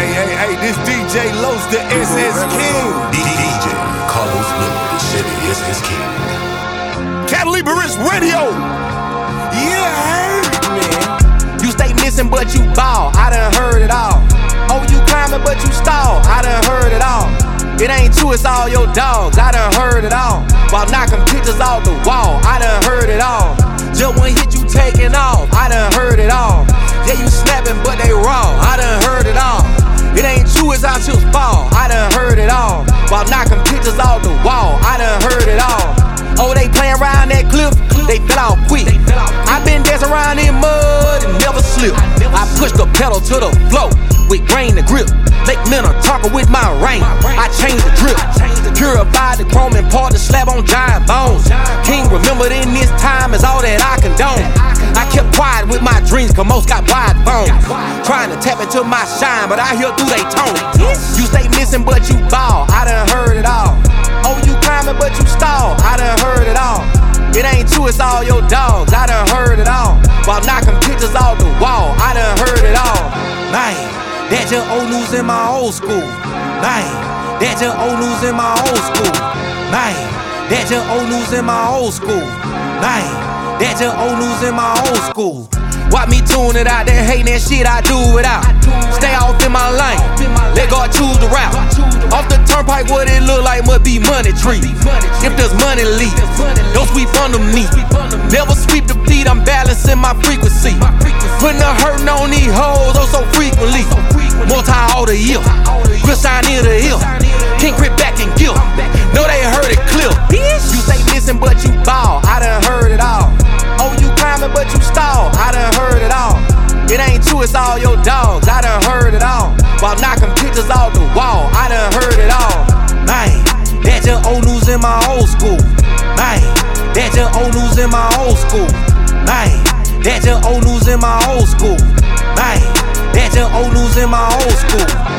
Hey, this DJ Los, the SS King. DJ Carlos Miller, the city is his king. Catalibris Radio. Yeah, man. You stay missing, but you ball. I done heard it all. Oh, you climbing, but you stall. I done heard it all. It ain't true, it's all your dogs. I done heard it all. While knocking pictures off the wall. I done heard it all. Just one hit, you taking off. I done heard it all. Yeah, you snapping, but they raw. I done heard it all. It ain't true, it's out your fall. I done heard it all. While knocking pictures off the wall. I done heard it all. Oh, they playin' around that cliff, they fell off quick. I been dancing around in mud and never slipped. I pushed the pedal to the floor with grain to grip. Lake Minnetonka with my rain, I changed the drip. Purified the chrome and poured the slab on giant bones. King remembered in this time is all that I condone. I kept quiet with my dreams, cause most got wide phones. Trying to tap into my shine, but I hear through they tone. You stay missing, but you ball. I done heard it all. Oh, you climbing, but you stall. I done heard it all. It ain't true, it's all your dogs. I done heard it all. While knocking pictures off the wall. I done heard it all. Man, that just old news in my old school. Man, that just old news in my old school. Man, that just old news in my old school. Man, that just old news in my old school. Watch me tune it out, that hating that shit I do it out. Stay off in my lane, let God choose the route. Off the turnpike, what it look like must be money tree. If there's money leave, don't sweep under me. Never sweep the feet, I'm balancing my frequency. Putting the hurtin' on these hoes, oh so frequently. Multi all the year, Chris shine near the hill. King Crit back and guilt, know they heard it clear. You stay missing but you ball, I done heard it all. Oh, you climbing but you stall, I done heard it all. It ain't true, it's all your dogs, I done heard it all. While knocking pictures off the wall, I done heard it all. Man, that just old news in my old school. Man, that just old news in my old school. Man, that just old news in my old school. Man, that just old news in my old school.